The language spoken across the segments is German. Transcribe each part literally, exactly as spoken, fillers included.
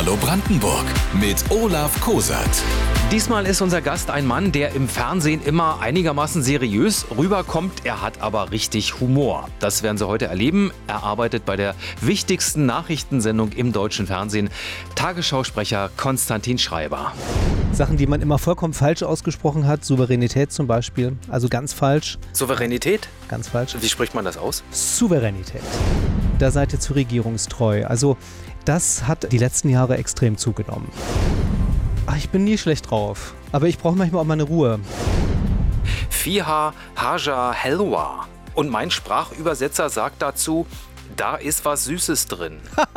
Hallo Brandenburg mit Olaf Kosert. Diesmal ist unser Gast ein Mann, der im Fernsehen immer einigermaßen seriös rüberkommt. Er hat aber richtig Humor. Das werden Sie heute erleben. Er arbeitet bei der wichtigsten Nachrichtensendung im deutschen Fernsehen. Tagesschausprecher Konstantin Schreiber. Sachen, die man immer vollkommen falsch ausgesprochen hat. Souveränität zum Beispiel. Also ganz falsch. Souveränität? Ganz falsch. Wie spricht man das aus? Souveränität. Da seid ihr zu regierungstreu. Also das hat die letzten Jahre extrem zugenommen. Ach, ich bin nie schlecht drauf. Aber ich brauche manchmal auch meine Ruhe. Fiha Haja Helwa. Und mein Sprachübersetzer sagt dazu, da ist was Süßes drin.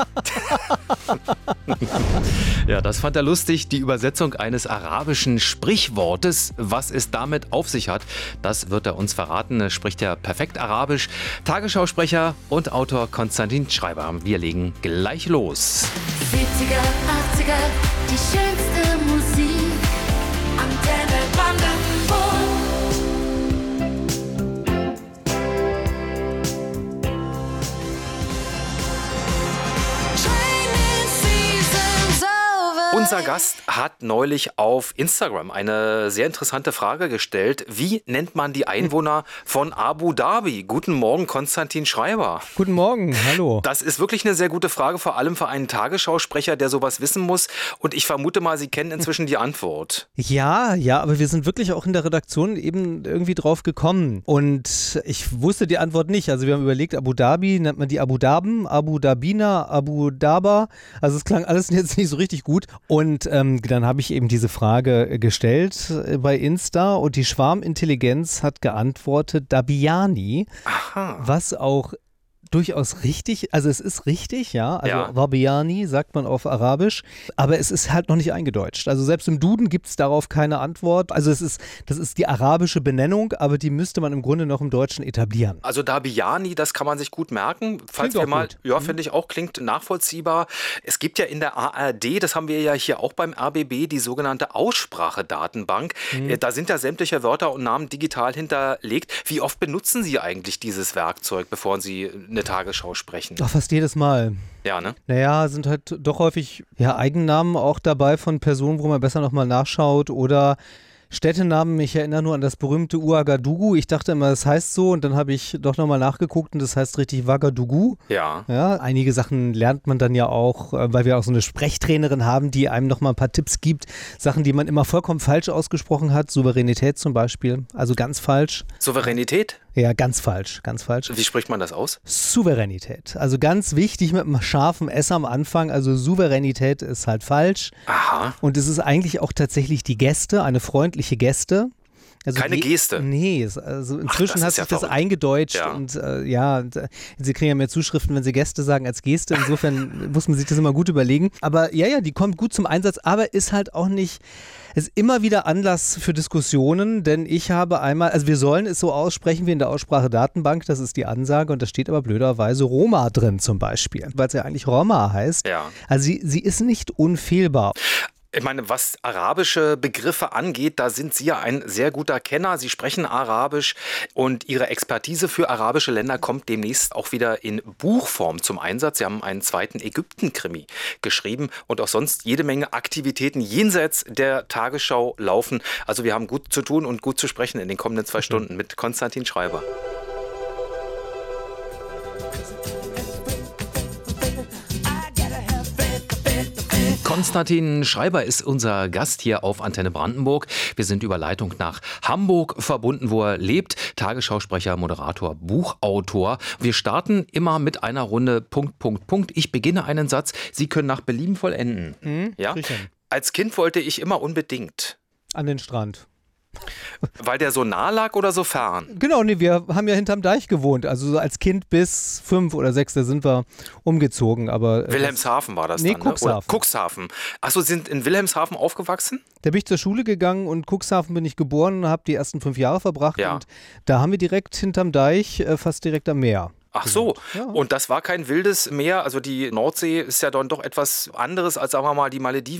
Ja, das fand er lustig. Die Übersetzung eines arabischen Sprichwortes. Was es damit auf sich hat, das wird er uns verraten. Er spricht ja perfekt Arabisch. Tagesschausprecher und Autor Konstantin Schreiber. Wir legen gleich los. siebziger, achtziger, die schönste Musik. Antenne Brandenburg. Unser Gast hat neulich auf Instagram eine sehr interessante Frage gestellt. Wie nennt man die Einwohner von Abu Dhabi? Guten Morgen, Konstantin Schreiber. Guten Morgen, hallo. Das ist wirklich eine sehr gute Frage, vor allem für einen Tagesschausprecher, der sowas wissen muss. Und ich vermute mal, Sie kennen inzwischen die Antwort. Ja, ja, aber wir sind wirklich auch in der Redaktion eben irgendwie drauf gekommen. Und ich wusste die Antwort nicht. Also wir haben überlegt, Abu Dhabi, nennt man die Abu Dhaben, Abu Dhabina, Abu Dhaba. Also es klang alles jetzt nicht so richtig gut. Und ähm, dann habe ich eben diese Frage gestellt äh, bei Insta und die Schwarmintelligenz hat geantwortet Dhabiani, Aha. was auch durchaus richtig, also es ist richtig, ja, also Ja. Dhabiani sagt man auf Arabisch, aber es ist halt noch nicht eingedeutscht. Also selbst im Duden gibt es darauf keine Antwort. Also es ist, das ist die arabische Benennung, aber die müsste man im Grunde noch im Deutschen etablieren. Also Dhabiani, das kann man sich gut merken. Falls Klingt wir auch mal, gut. ja, finde ich auch, klingt nachvollziehbar. Es gibt ja in der A R D, das haben wir ja hier auch beim R B B, die sogenannte Aussprachedatenbank. Äh, Da sind ja sämtliche Wörter und Namen digital hinterlegt. Wie oft benutzen Sie eigentlich dieses Werkzeug, bevor Sie eine Tagesschau sprechen? Doch fast jedes Mal. Ja, ne? Naja, sind halt doch häufig ja, Eigennamen auch dabei von Personen, wo man besser nochmal nachschaut oder Städtenamen. Ich erinnere nur an das berühmte Ouagadougou. Ich dachte immer, das heißt so und dann habe ich doch nochmal nachgeguckt und das heißt richtig Ouagadougou. Ja. Ja, einige Sachen lernt man dann ja auch, äh, weil wir auch so eine Sprechtrainerin haben, die einem nochmal ein paar Tipps gibt. Sachen, die man immer vollkommen falsch ausgesprochen hat. Souveränität zum Beispiel, also ganz falsch. Souveränität? Ja, ganz falsch, ganz falsch. Wie spricht man das aus? Souveränität. Also ganz wichtig mit einem scharfen S am Anfang. Also Souveränität ist halt falsch. Aha. Und es ist eigentlich auch tatsächlich die Geste, eine freundliche Geste. Also Keine die, Geste? Nee, es- also inzwischen das hat ist sich ja das verrückt. eingedeutscht Ja. und äh, ja, und, äh, Sie kriegen ja mehr Zuschriften, wenn Sie Gäste sagen als Geste. Insofern muss man sich das immer gut überlegen. Aber ja, ja, die kommt gut zum Einsatz, aber ist halt auch nicht, ist immer wieder Anlass für Diskussionen, denn ich habe einmal, also wir sollen es so aussprechen wie in der Aussprachedatenbank, das ist die Ansage und da steht aber blöderweise Roma drin zum Beispiel, weil es ja eigentlich Roma heißt. Ja. Also sie, sie ist nicht unfehlbar. Ich meine, was arabische Begriffe angeht, da sind Sie ja ein sehr guter Kenner. Sie sprechen Arabisch und Ihre Expertise für arabische Länder kommt demnächst auch wieder in Buchform zum Einsatz. Sie haben einen zweiten Ägypten-Krimi geschrieben und auch sonst jede Menge Aktivitäten jenseits der Tagesschau laufen. Also wir haben gut zu tun und gut zu sprechen in den kommenden zwei Stunden mit Konstantin Schreiber. Konstantin Schreiber ist unser Gast hier auf Antenne Brandenburg. Wir sind über Leitung nach Hamburg verbunden, wo er lebt. Tagesschausprecher, Moderator, Buchautor. Wir starten immer mit einer Runde Punkt, Punkt, Punkt. Ich beginne einen Satz. Sie können nach Belieben vollenden. Hm, Ja? krieg ich hin. Als Kind wollte ich immer unbedingt. An den Strand. Weil der so nah lag oder so fern? Genau, nee, wir haben ja hinterm Deich gewohnt. Also so als Kind bis fünf oder sechs, da sind wir umgezogen. Aber äh, Wilhelmshaven war das Nee, dann, ne? Oder Cuxhaven. Cuxhaven. Achso, Sie sind in Wilhelmshaven aufgewachsen? da bin ich zur Schule gegangen und Cuxhaven bin ich geboren und habe die ersten fünf Jahre verbracht. Ja. Und da haben wir direkt hinterm Deich, äh, fast direkt am Meer. Ach so, Ja. und das war kein wildes Meer, also die Nordsee ist ja dann doch etwas anderes als, sagen wir mal, die Malediven.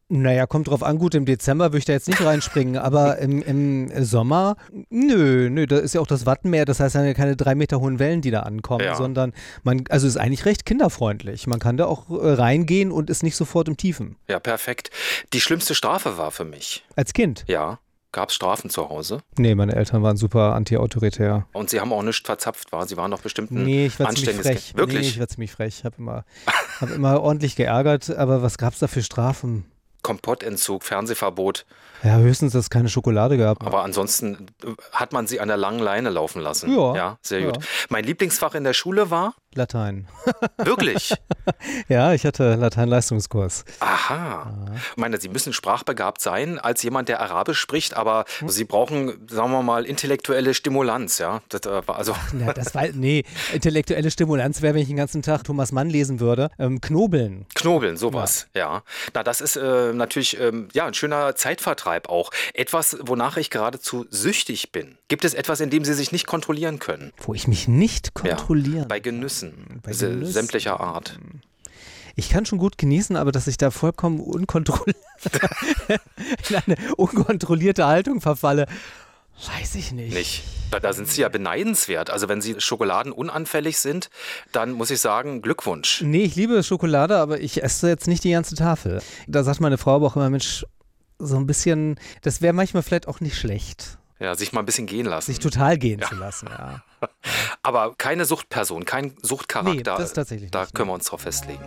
Naja, kommt drauf an, gut, im Dezember würde ich da jetzt nicht reinspringen, aber im, im Sommer, nö, nö, da ist ja auch das Wattenmeer, das heißt ja keine drei Meter hohen Wellen, die da ankommen, Ja. sondern man, also ist eigentlich recht kinderfreundlich. Man kann da auch äh, reingehen und ist nicht sofort im Tiefen. Ja, perfekt. Die schlimmste Strafe war für mich. Als Kind? Ja. Gab es Strafen zu Hause? Nee, meine Eltern waren super anti-autoritär. Und Sie haben auch nichts verzapft, war? Sie waren doch bestimmt ein Nee, ich war ziemlich anständiges frech. Kind. Wirklich? Nee, ich war ziemlich frech. Ich habe immer, hab immer ordentlich geärgert, aber was gab es da für Strafen? Kompottentzug, Fernsehverbot. Ja, höchstens, dass es keine Schokolade gab. Aber ansonsten äh, hat man sie an der langen Leine laufen lassen. Ja. Ja, sehr Ja. gut. Mein Lieblingsfach in der Schule war? Latein. Wirklich? Ja, ich hatte Latein-Leistungskurs. Aha. Ich meine, Sie müssen sprachbegabt sein als jemand, der Arabisch spricht, aber Sie brauchen, sagen wir mal, intellektuelle Stimulanz, ja. Das, äh, war also Ja, das war, nee, intellektuelle Stimulanz wäre, wenn ich den ganzen Tag Thomas Mann lesen würde. Ähm, Knobeln. Knobeln, sowas, ja. Na, das ist äh, natürlich ähm, ja, ein schöner Zeitvertreib auch. Etwas, wonach ich geradezu süchtig bin. Gibt es etwas, in dem Sie sich nicht kontrollieren können? Wo ich mich nicht kontrollieren. Ja, bei Genüssen, Bei se- Genüssen. sämtlicher Art. Ich kann schon gut genießen, aber dass ich da vollkommen unkontrolliert in eine unkontrollierte Haltung verfalle, weiß ich nicht. Nicht. Da, da sind Sie ja beneidenswert. Also wenn Sie schokoladenunanfällig sind, dann muss ich sagen, Glückwunsch. Nee, ich liebe Schokolade, aber ich esse jetzt nicht die ganze Tafel. Da sagt meine Frau aber auch immer, Mensch, so ein bisschen, das wäre manchmal vielleicht auch nicht schlecht, Ja, sich mal ein bisschen gehen lassen. sich total gehen zu lassen, ja. Aber keine Suchtperson, kein Suchtcharakter. Nee, das tatsächlich Da nicht, können wir uns drauf festlegen.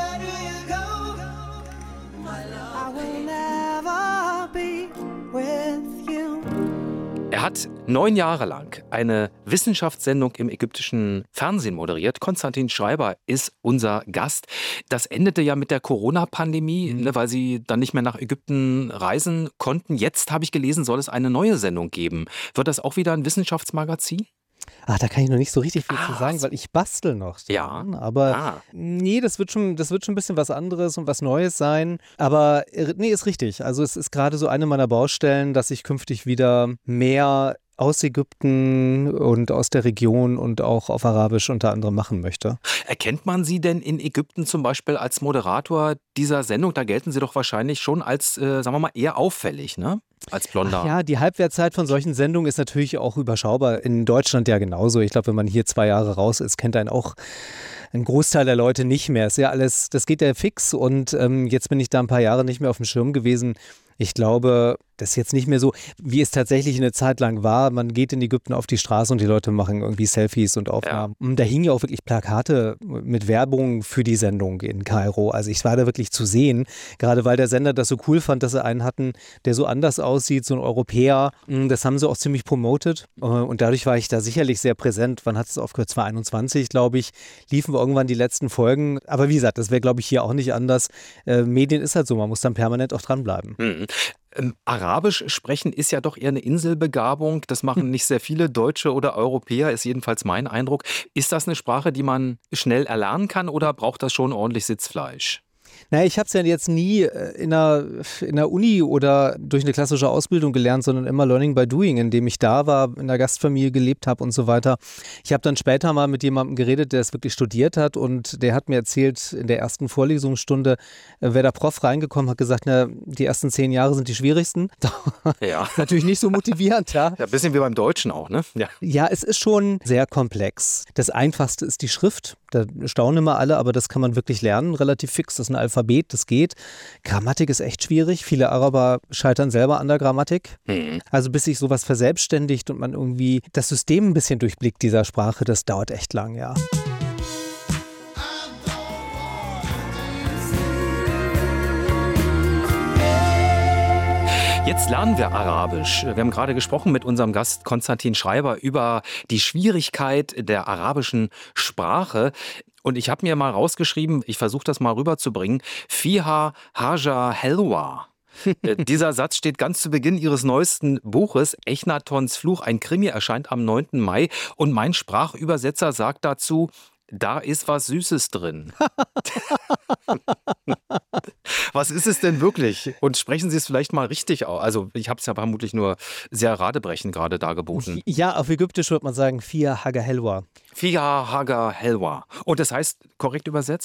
Er hat neun Jahre lang eine Wissenschaftssendung im ägyptischen Fernsehen moderiert. Konstantin Schreiber ist unser Gast. Das endete ja mit der Corona-Pandemie, ne, weil sie dann nicht mehr nach Ägypten reisen konnten. Jetzt habe ich gelesen, soll es eine neue Sendung geben. Wird das auch wieder ein Wissenschaftsmagazin? Ach, da kann ich noch nicht so richtig viel Ah, zu sagen, weil ich bastel noch dran. Ja. Aber Ah. nee, das wird schon, das wird schon ein bisschen was anderes und was Neues sein. Aber äh, nee, ist richtig. Also es ist gerade so eine meiner Baustellen, dass ich künftig wieder mehr aus Ägypten und aus der Region und auch auf Arabisch unter anderem machen möchte. Erkennt man Sie denn in Ägypten zum Beispiel als Moderator dieser Sendung? Da gelten Sie doch wahrscheinlich schon als, äh, sagen wir mal, eher auffällig, ne? Als Blonder. Ach ja, die Halbwertzeit von solchen Sendungen ist natürlich auch überschaubar. In Deutschland ja genauso. Ich glaube, wenn man hier zwei Jahre raus ist, kennt einen auch ein Großteil der Leute nicht mehr. Ist ja alles, das geht ja fix und ähm, jetzt bin ich da ein paar Jahre nicht mehr auf dem Schirm gewesen. Ich glaube, das ist jetzt nicht mehr so, wie es tatsächlich eine Zeit lang war. Man geht in Ägypten auf die Straße und die Leute machen irgendwie Selfies und Aufnahmen. Und da hingen ja auch wirklich Plakate mit Werbung für die Sendung in Kairo. Also ich war da wirklich zu sehen, gerade weil der Sender das so cool fand, dass sie einen hatten, der so anders aussieht, so ein Europäer. Das haben sie auch ziemlich promotet und dadurch war ich da sicherlich sehr präsent. Wann hat es aufgehört? zwanzig einundzwanzig, glaube ich, liefen wir irgendwann die letzten Folgen. Aber wie gesagt, das wäre, glaube ich, hier auch nicht anders. Äh, Medien ist halt so, man muss dann permanent auch dranbleiben. Mhm. Ähm, Arabisch sprechen ist ja doch eher eine Inselbegabung. Das machen nicht sehr viele Deutsche oder Europäer, ist jedenfalls mein Eindruck. Ist das eine Sprache, die man schnell erlernen kann oder braucht das schon ordentlich Sitzfleisch? Naja, ich habe es ja jetzt nie in der, in der Uni oder durch eine klassische Ausbildung gelernt, sondern immer Learning by Doing, indem ich da war, in der Gastfamilie gelebt habe und so weiter. Ich habe dann später mal mit jemandem geredet, der es wirklich studiert hat und der hat mir erzählt, in der ersten Vorlesungsstunde wäre der Prof reingekommen, hat gesagt, na, die ersten zehn Jahre sind die schwierigsten. Ja. Natürlich nicht so motivierend, ja. Ja, ein bisschen wie beim Deutschen auch, ne? Ja. Ja, es ist schon sehr komplex. Das Einfachste ist die Schrift. Da staunen immer alle, aber das kann man wirklich lernen, relativ fix. Das ist ein Alphabet, das geht. Grammatik ist echt schwierig. Viele Araber scheitern selber an der Grammatik. Mhm. Also bis sich sowas verselbstständigt und man irgendwie das System ein bisschen durchblickt dieser Sprache, das dauert echt lang, ja. Jetzt lernen wir Arabisch. Wir haben gerade gesprochen mit unserem Gast Konstantin Schreiber über die Schwierigkeit der arabischen Sprache. Und ich habe mir mal rausgeschrieben, ich versuche das mal rüberzubringen, Fiha Haja Helwa. Dieser Satz steht ganz zu Beginn ihres neuesten Buches, Echnatons Fluch. Ein Krimi erscheint am neunten Mai. Und mein Sprachübersetzer sagt dazu, da ist was Süßes drin. Was ist es denn wirklich? Und sprechen Sie es vielleicht mal richtig aus. Also ich habe es ja vermutlich nur sehr radebrechend gerade dargeboten. Ja, auf Ägyptisch würde man sagen, Fiha Haga Helwa. Fiha Haga Helwa. Und das heißt, korrekt übersetzt?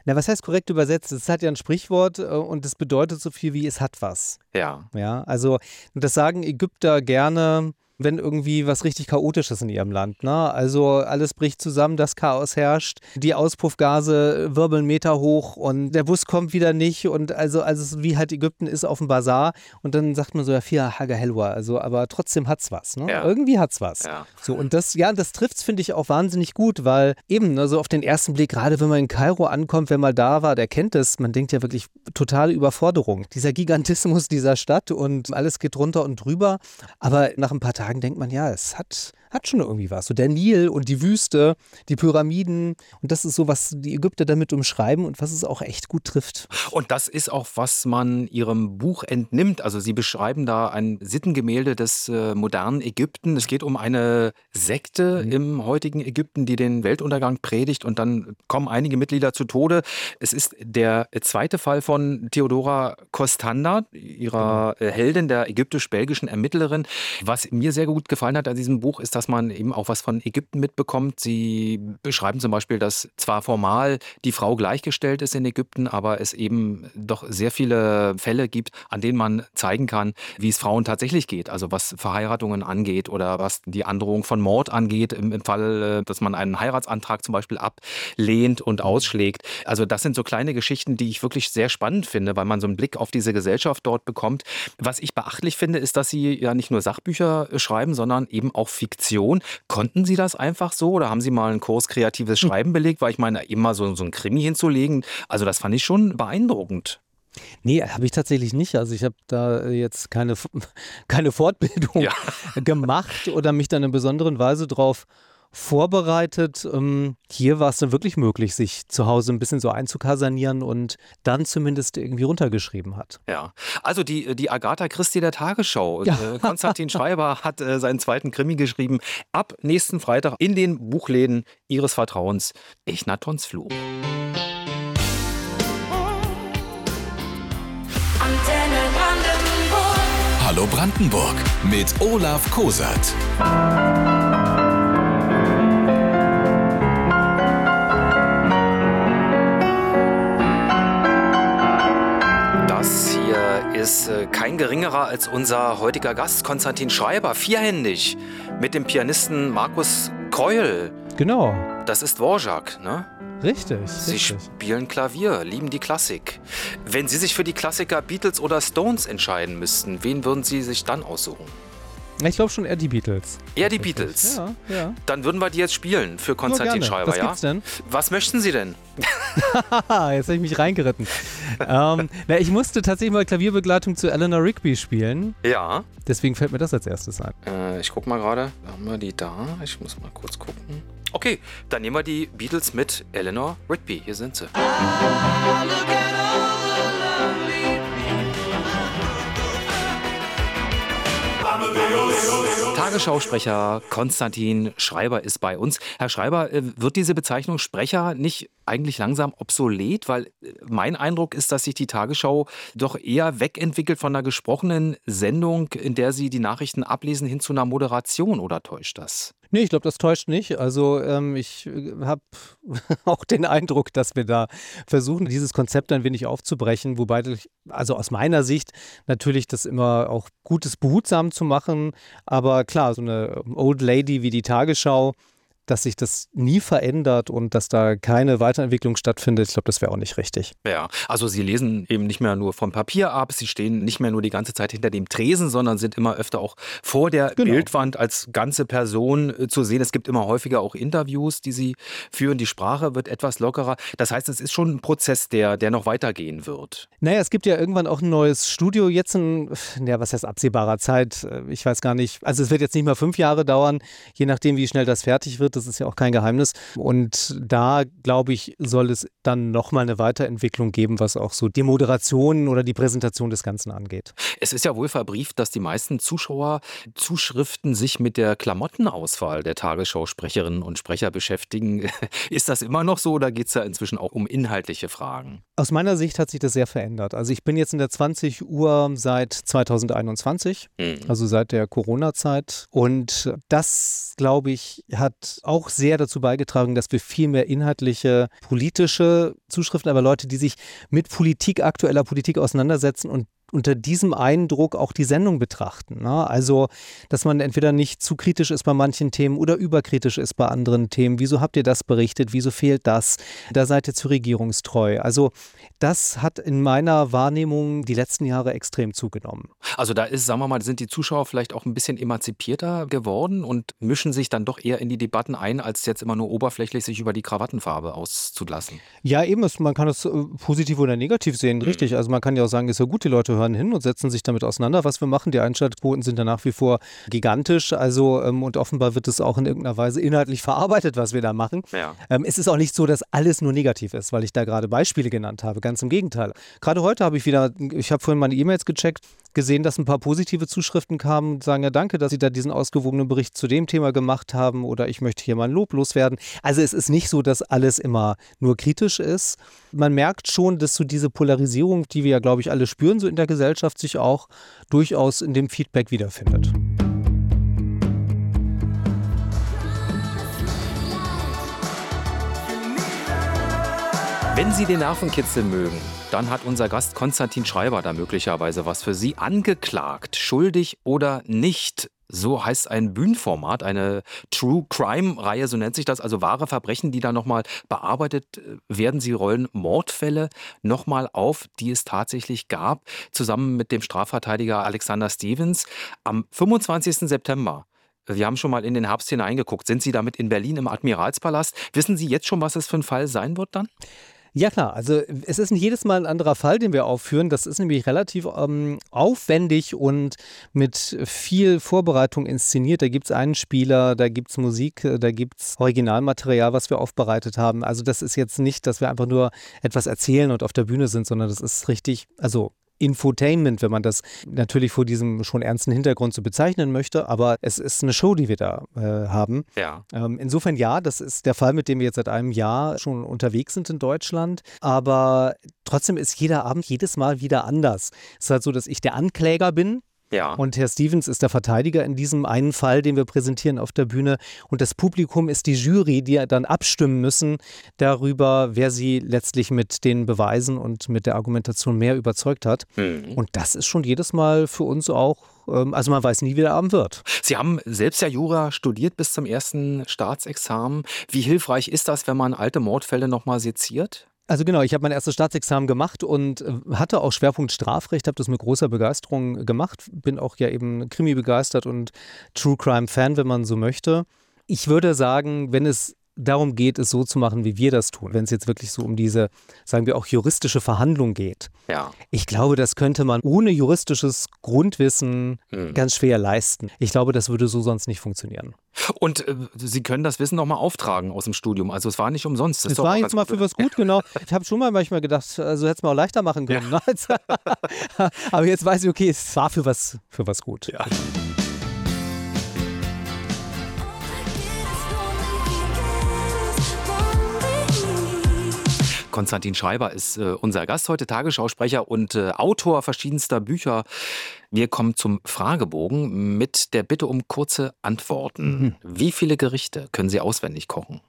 Na, was heißt korrekt übersetzt? Es hat ja ein Sprichwort äh, und es bedeutet so viel wie es hat was. Ja. Ja, also das sagen Ägypter gerne, wenn irgendwie was richtig Chaotisches in ihrem Land, ne? Also alles bricht zusammen, das Chaos herrscht, die Auspuffgase wirbeln Meter hoch und der Bus kommt wieder nicht und also, also wie halt Ägypten ist auf dem Bazar und dann sagt man so, ja, Fia Haga Helwa, also aber trotzdem hat's was, ne? Ja. Irgendwie hat's was. Ja. So und das, ja, das trifft's, finde ich, auch wahnsinnig gut, weil eben, also auf den ersten Blick, gerade wenn man in Kairo ankommt, wer mal da war, der kennt es, man denkt ja wirklich totale Überforderung. Dieser Gigantismus dieser Stadt und alles geht runter und drüber, aber nach ein paar Tagen denkt man, ja, es hat, hat schon irgendwie was. So der Nil und die Wüste, die Pyramiden und das ist so, was die Ägypter damit umschreiben und was es auch echt gut trifft. Und das ist auch, was man ihrem Buch entnimmt. Also sie beschreiben da ein Sittengemälde des äh, modernen Ägypten. Es geht um eine Sekte mhm. im heutigen Ägypten, die den Weltuntergang predigt und dann kommen einige Mitglieder zu Tode. Es ist der zweite Fall von Theodora Kostanda, ihrer äh, Heldin, der ägyptisch-belgischen Ermittlerin. Was mir sehr gut gefallen hat an diesem Buch, ist, dass man eben auch was von Ägypten mitbekommt. Sie beschreiben zum Beispiel, dass zwar formal die Frau gleichgestellt ist in Ägypten, aber es eben doch sehr viele Fälle gibt, an denen man zeigen kann, wie es Frauen tatsächlich geht. Also was Verheiratungen angeht oder was die Androhung von Mord angeht, im, im Fall, dass man einen Heiratsantrag zum Beispiel ablehnt und ausschlägt. Also das sind so kleine Geschichten, die ich wirklich sehr spannend finde, weil man so einen Blick auf diese Gesellschaft dort bekommt. Was ich beachtlich finde, ist, dass sie ja nicht nur Sachbücher schreiben, sondern eben auch Fiktion. Konnten Sie das einfach so oder haben Sie mal einen Kurs kreatives Schreiben belegt? Weil ich meine, immer so, so ein Krimi hinzulegen, also das fand ich schon beeindruckend. Nee, habe ich tatsächlich nicht. Also ich habe da jetzt keine, keine Fortbildung Ja. gemacht oder mich dann in besonderen Weise drauf vorbereitet. Ähm, hier war es dann wirklich möglich, sich zu Hause ein bisschen so einzukasanieren und dann zumindest irgendwie runtergeschrieben hat. Ja, also die, die Agatha Christie der Tagesschau. Ja. Äh, Konstantin Schreiber hat äh, seinen zweiten Krimi geschrieben. Ab nächsten Freitag in den Buchläden Ihres Vertrauens. Echnatons Fluch. Antenne Brandenburg. Hallo Brandenburg mit Olaf Kosat. Das hier ist äh, kein geringerer als unser heutiger Gast, Konstantin Schreiber, vierhändig, mit dem Pianisten Markus Kreul. Genau, Das ist Dvorak, ne? richtig. Sie richtig. spielen Klavier, lieben die Klassik. Wenn Sie sich für die Klassiker Beatles oder Stones entscheiden müssten, wen würden Sie sich dann aussuchen? Ich glaube schon eher die Beatles. Eher die Beatles. Ja, ja. Dann würden wir die jetzt spielen für Konstantin Nur gerne. Schreiber, Was ja? gibt's denn? Was möchten Sie denn? Haha, jetzt habe ich mich reingeritten. ähm, na, ich musste tatsächlich mal Klavierbegleitung zu Eleanor Rigby spielen. Ja. Deswegen fällt mir das als erstes ein. Äh, ich guck mal gerade. Haben wir die da? Ich muss mal kurz gucken. Okay, dann nehmen wir die Beatles mit Eleanor Rigby. Hier sind sie. Tagesschausprecher Konstantin Schreiber ist bei uns. Herr Schreiber, äh, wird diese Bezeichnung Sprecher nicht eigentlich langsam obsolet? Weil äh, mein Eindruck ist, dass sich die Tagesschau doch eher wegentwickelt von einer gesprochenen Sendung, in der sie die Nachrichten ablesen, hin zu einer Moderation. Oder täuscht das? Nee, ich glaube, das täuscht nicht. Also ähm, ich äh, habe auch den Eindruck, dass wir da versuchen, dieses Konzept ein wenig aufzubrechen, wobei, ich, also aus meiner Sicht natürlich das immer auch gut ist, behutsam zu machen. Aber klar, so eine Old Lady wie die Tagesschau, dass sich das nie verändert und dass da keine Weiterentwicklung stattfindet, ich glaube, das wäre auch nicht richtig. Ja, also Sie lesen eben nicht mehr nur vom Papier ab, Sie stehen nicht mehr nur die ganze Zeit hinter dem Tresen, sondern sind immer öfter auch vor der Genau. Bildwand als ganze Person äh, zu sehen. Es gibt immer häufiger auch Interviews, die Sie führen. Die Sprache wird etwas lockerer. Das heißt, es ist schon ein Prozess, der, der noch weitergehen wird. Naja, es gibt ja irgendwann auch ein neues Studio, jetzt in, ja, was heißt absehbarer Zeit, ich weiß gar nicht, also es wird jetzt nicht mal fünf Jahre dauern, je nachdem, wie schnell das fertig wird, das ist ja auch kein Geheimnis. Und da, glaube ich, soll es dann nochmal eine Weiterentwicklung geben, was auch so die Moderation oder die Präsentation des Ganzen angeht. Es ist ja wohl verbrieft, dass die meisten Zuschauerzuschriften sich mit der Klamottenauswahl der Tagesschausprecherinnen und Sprecher beschäftigen. Ist das immer noch so oder geht es da inzwischen auch um inhaltliche Fragen? Aus meiner Sicht hat sich das sehr verändert. Also ich bin jetzt in der zwanzig Uhr seit zweitausendeinundzwanzig, Mhm. also seit der Corona-Zeit. Und das, glaube ich, hat auch sehr dazu beigetragen, dass wir viel mehr inhaltliche, politische Zuschriften, aber Leute, die sich mit Politik, aktueller Politik auseinandersetzen und unter diesem Eindruck auch die Sendung betrachten. Ne? Also, dass man entweder nicht zu kritisch ist bei manchen Themen oder überkritisch ist bei anderen Themen. Wieso habt ihr das berichtet? Wieso fehlt das? Da seid ihr zu regierungstreu. Also, das hat in meiner Wahrnehmung die letzten Jahre extrem zugenommen. Also da ist, sagen wir mal, sind die Zuschauer vielleicht auch ein bisschen emanzipierter geworden und mischen sich dann doch eher in die Debatten ein, als jetzt immer nur oberflächlich sich über die Krawattenfarbe auszulassen. Ja, eben, es, man kann das äh, positiv oder negativ sehen, Mhm. richtig. Also man kann ja auch sagen, ist ja gut, die Leute hören hin und setzen sich damit auseinander, was wir machen. Die Einschaltquoten sind ja nach wie vor gigantisch. Also ähm, und offenbar wird es auch in irgendeiner Weise inhaltlich verarbeitet, was wir da machen. Ja. Ähm, es ist auch nicht so, dass alles nur negativ ist, weil ich da gerade Beispiele genannt habe. Ganz im Gegenteil. Gerade heute habe ich wieder, ich habe vorhin meine E-Mails gecheckt, gesehen, dass ein paar positive Zuschriften kamen, sagen ja danke, dass Sie da diesen ausgewogenen Bericht zu dem Thema gemacht haben oder ich möchte hier mal ein Lob loswerden. Also es ist nicht so, dass alles immer nur kritisch ist. Man merkt schon, dass so diese Polarisierung, die wir ja, glaube ich, alle spüren, so in der Gesellschaft, sich auch durchaus in dem Feedback wiederfindet. Wenn Sie den Nervenkitzel mögen, dann hat unser Gast Konstantin Schreiber da möglicherweise was für Sie angeklagt. Schuldig oder nicht? So heißt ein Bühnenformat, eine True Crime-Reihe, so nennt sich das, also wahre Verbrechen, die da nochmal bearbeitet werden. Sie rollen Mordfälle nochmal auf, die es tatsächlich gab, zusammen mit dem Strafverteidiger Alexander Stevens am fünfundzwanzigsten September. Wir haben schon mal in den Herbst hineingeguckt. Sind Sie damit in Berlin im Admiralspalast? Wissen Sie jetzt schon, was es für ein Fall sein wird dann? Ja klar, also es ist nicht jedes Mal ein anderer Fall, den wir aufführen. Das ist nämlich relativ ähm, aufwendig und mit viel Vorbereitung inszeniert. Da gibt es einen Spieler, da gibt es Musik, da gibt es Originalmaterial, was wir aufbereitet haben. Also das ist jetzt nicht, dass wir einfach nur etwas erzählen und auf der Bühne sind, sondern das ist richtig, also Infotainment, wenn man das natürlich vor diesem schon ernsten Hintergrund so bezeichnen möchte, aber es ist eine Show, die wir da äh, haben. Ja. Ähm, insofern ja, das ist der Fall, mit dem wir jetzt seit einem Jahr schon unterwegs sind in Deutschland, aber trotzdem ist jeder Abend jedes Mal wieder anders. Es ist halt so, dass ich der Ankläger bin. Ja. Und Herr Stevens ist der Verteidiger in diesem einen Fall, den wir präsentieren auf der Bühne. Und das Publikum ist die Jury, die dann abstimmen müssen darüber, wer sie letztlich mit den Beweisen und mit der Argumentation mehr überzeugt hat. Mhm. Und das ist schon jedes Mal für uns auch, ähm, also man weiß nie, wie der Abend wird. Sie haben selbst ja Jura studiert bis zum ersten Staatsexamen. Wie hilfreich ist das, wenn man alte Mordfälle nochmal seziert? Also genau, ich habe mein erstes Staatsexamen gemacht und hatte auch Schwerpunkt Strafrecht, habe das mit großer Begeisterung gemacht, bin auch ja eben Krimi begeistert und True Crime Fan, wenn man so möchte. Ich würde sagen, wenn es darum geht, es so zu machen, wie wir das tun, wenn es jetzt wirklich so um diese, sagen wir auch, juristische Verhandlung geht. Ja. Ich glaube, das könnte man ohne juristisches Grundwissen Mhm. ganz schwer leisten. Ich glaube, das würde so sonst nicht funktionieren. Und äh, Sie können das Wissen nochmal auftragen aus dem Studium. Also es war nicht umsonst. Das ist Es doch war auch jetzt ganz mal gut. für was gut, genau. Ich habe schon mal manchmal gedacht, also hätte es mal auch leichter machen können. Ne? Aber jetzt weiß ich, okay, es war für was, für was gut. Ja. Konstantin Schreiber ist äh, unser Gast heute, Tagesschausprecher und äh, Autor verschiedenster Bücher. Wir kommen zum Fragebogen mit der Bitte um kurze Antworten. Wie viele Gerichte können Sie auswendig kochen?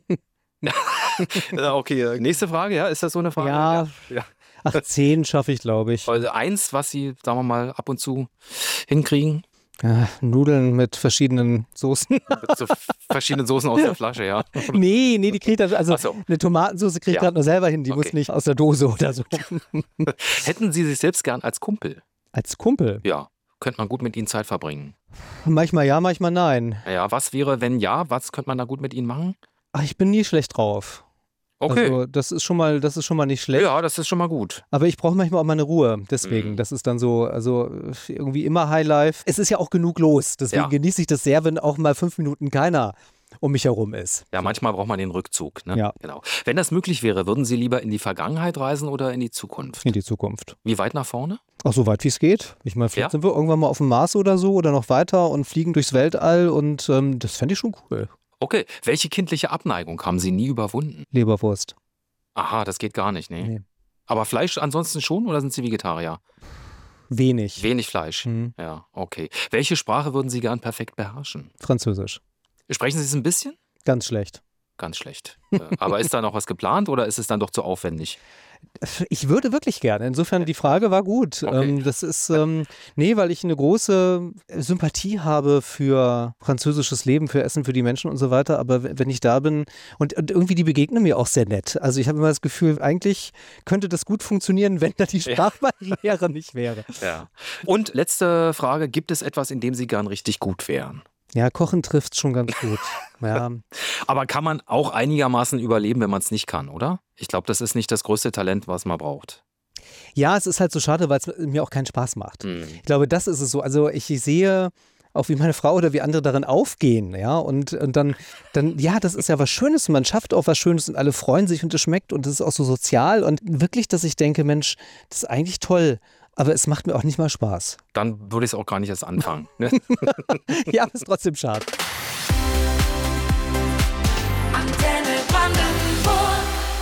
Okay, nächste Frage, ja, ist das so eine Frage? Ja, ja. ach, zehn schaffe ich, glaube ich. Also eins, was Sie, sagen wir mal, ab und zu hinkriegen, Ja, Nudeln mit verschiedenen Soßen. mit so verschiedenen Soßen aus der Flasche, ja. nee, nee, die kriegt er, also Ach so. eine Tomatensauce kriegt Ja. gerade nur selber hin, die Okay. muss nicht aus der Dose oder so. Hätten Sie sich selbst gern als Kumpel? Als Kumpel. Ja, könnte man gut mit Ihnen Zeit verbringen. Manchmal ja, manchmal nein. Ja, was wäre, wenn ja, was könnte man da gut mit Ihnen machen? Ach, ich bin nie schlecht drauf. Okay. Also das ist schon mal, das ist schon mal nicht schlecht. Ja, das ist schon mal gut. Aber ich brauche manchmal auch meine Ruhe. Deswegen, Mhm. das ist dann so, also irgendwie immer Highlife. Es ist ja auch genug los. Deswegen Ja. genieße ich das sehr, wenn auch mal fünf Minuten keiner um mich herum ist. Ja, manchmal braucht man den Rückzug. Ne? Ja. Genau. Wenn das möglich wäre, würden Sie lieber in die Vergangenheit reisen oder in die Zukunft? In die Zukunft. Wie weit nach vorne? Auch so weit wie es geht. Ich meine, vielleicht Ja. sind wir irgendwann mal auf dem Mars oder so oder noch weiter und fliegen durchs Weltall und ähm, das fände ich schon cool. Okay. Welche kindliche Abneigung haben Sie nie überwunden? Leberwurst. Aha, das geht gar nicht, ne? Nee. Aber Fleisch ansonsten schon oder sind Sie Vegetarier? Wenig. Wenig Fleisch. Mhm. Ja, okay. Welche Sprache würden Sie gern perfekt beherrschen? Französisch. Sprechen Sie es ein bisschen? Ganz schlecht. Ganz schlecht. Äh, Aber ist da noch was geplant oder ist es dann doch zu aufwendig? Ich würde wirklich gerne. Insofern, die Frage war gut. Okay. Ähm, das ist, ähm, nee, weil ich eine große Sympathie habe für französisches Leben, für Essen, für die Menschen und so weiter. Aber w- wenn ich da bin und, und irgendwie die begegnen mir auch sehr nett. Also ich habe immer das Gefühl, eigentlich könnte das gut funktionieren, wenn da die Sprachbarriere nicht wäre. Ja. Und letzte Frage, gibt es etwas, in dem Sie gern richtig gut wären? Ja, Kochen trifft schon ganz gut. Ja. Aber kann man auch einigermaßen überleben, wenn man es nicht kann, oder? Ich glaube, das ist nicht das größte Talent, was man braucht. Ja, es ist halt so schade, weil es mir auch keinen Spaß macht. Hm. Ich glaube, das ist es so. Also ich sehe auch, wie meine Frau oder wie andere darin aufgehen, ja, und, und dann, dann, ja, das ist ja was Schönes und man schafft auch was Schönes und alle freuen sich und es schmeckt und es ist auch so sozial und wirklich, dass ich denke, Mensch, das ist eigentlich toll, aber es macht mir auch nicht mal Spaß. Dann würde ich es auch gar nicht erst anfangen. Ne? Ja, aber ist trotzdem schade. Antenne Brandenburg.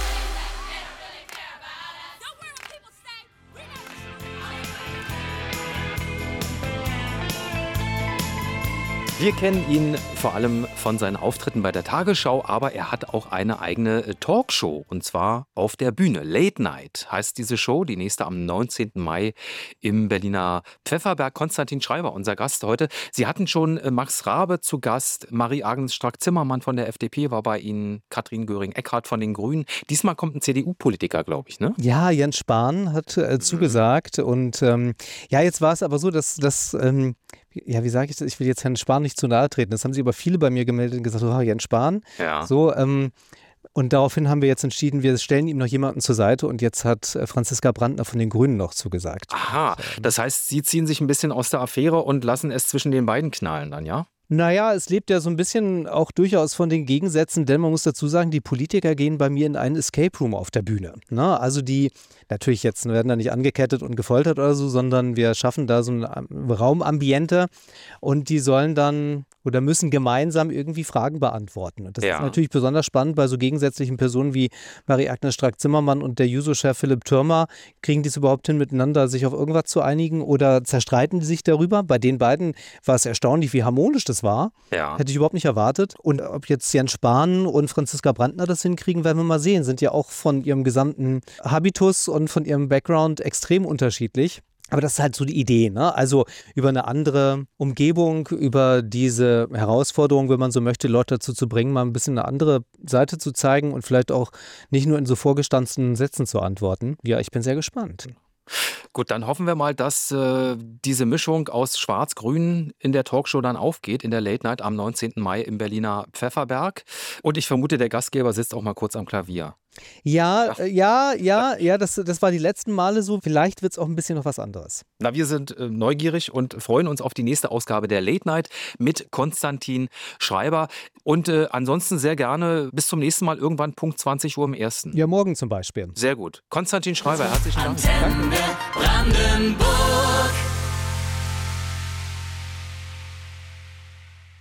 Wir kennen ihn vor allem von seinen Auftritten bei der Tagesschau, aber er hat auch eine eigene äh, Talkshow und zwar auf der Bühne. Late Night heißt diese Show, die nächste am neunzehnten Mai im Berliner Pfefferberg. Konstantin Schreiber, unser Gast heute. Sie hatten schon äh, Max Rabe zu Gast, Marie-Agnes Strack-Zimmermann von der F D P war bei Ihnen, Katrin Göring-Eckardt von den Grünen. Diesmal kommt ein C D U-Politiker, glaube ich, ne? Ja, Jens Spahn hat äh, zugesagt und ähm, ja, jetzt war es aber so, dass das, ähm, ja, wie sage ich das, ich will jetzt Herrn Spahn nicht zu nahe treten, das haben sie aber viele bei mir gemeldet und gesagt, oh, Jens Spahn, Ja. so, ähm, und daraufhin haben wir jetzt entschieden, wir stellen ihm noch jemanden zur Seite und jetzt hat äh, Franziska Brandner von den Grünen noch zugesagt. Aha, das heißt, Sie ziehen sich ein bisschen aus der Affäre und lassen es zwischen den beiden knallen dann, ja? Naja, es lebt ja so ein bisschen auch durchaus von den Gegensätzen, denn man muss dazu sagen, die Politiker gehen bei mir in einen Escape Room auf der Bühne. Ne? Also die, natürlich jetzt werden da nicht angekettet und gefoltert oder so, sondern wir schaffen da so ein Raumambiente und die sollen dann oder müssen gemeinsam irgendwie Fragen beantworten. Und das Ja. ist natürlich besonders spannend bei so gegensätzlichen Personen wie Marie-Agnes Strack-Zimmermann und der Juso-Chef Philipp Türmer. Kriegen die es überhaupt hin, miteinander sich auf irgendwas zu einigen oder zerstreiten die sich darüber? Bei den beiden war es erstaunlich, wie harmonisch das war. Ja. Hätte ich überhaupt nicht erwartet. Und ob jetzt Jens Spahn und Franziska Brandner das hinkriegen, werden wir mal sehen. Sind ja auch von ihrem gesamten Habitus und von ihrem Background extrem unterschiedlich. Aber das ist halt so die Idee, ne? Also über eine andere Umgebung, über diese Herausforderung, wenn man so möchte, Leute dazu zu bringen, mal ein bisschen eine andere Seite zu zeigen und vielleicht auch nicht nur in so vorgestanzten Sätzen zu antworten. Ja, ich bin sehr gespannt. Gut, dann hoffen wir mal, dass äh, diese Mischung aus Schwarz-Grün in der Talkshow dann aufgeht, in der Late Night am neunzehnten Mai im Berliner Pfefferberg. Und ich vermute, der Gastgeber sitzt auch mal kurz am Klavier. Ja, äh, ja, ja, ja, das, das war die letzten Male so. Vielleicht wird es auch ein bisschen noch was anderes. Na, wir sind äh, neugierig und freuen uns auf die nächste Ausgabe der Late Night mit Konstantin Schreiber. Und äh, ansonsten sehr gerne bis zum nächsten Mal irgendwann Punkt zwanzig Uhr im ersten. Ja, morgen zum Beispiel. Sehr gut. Konstantin Schreiber, herzlichen Dank. Antenne Brandenburg.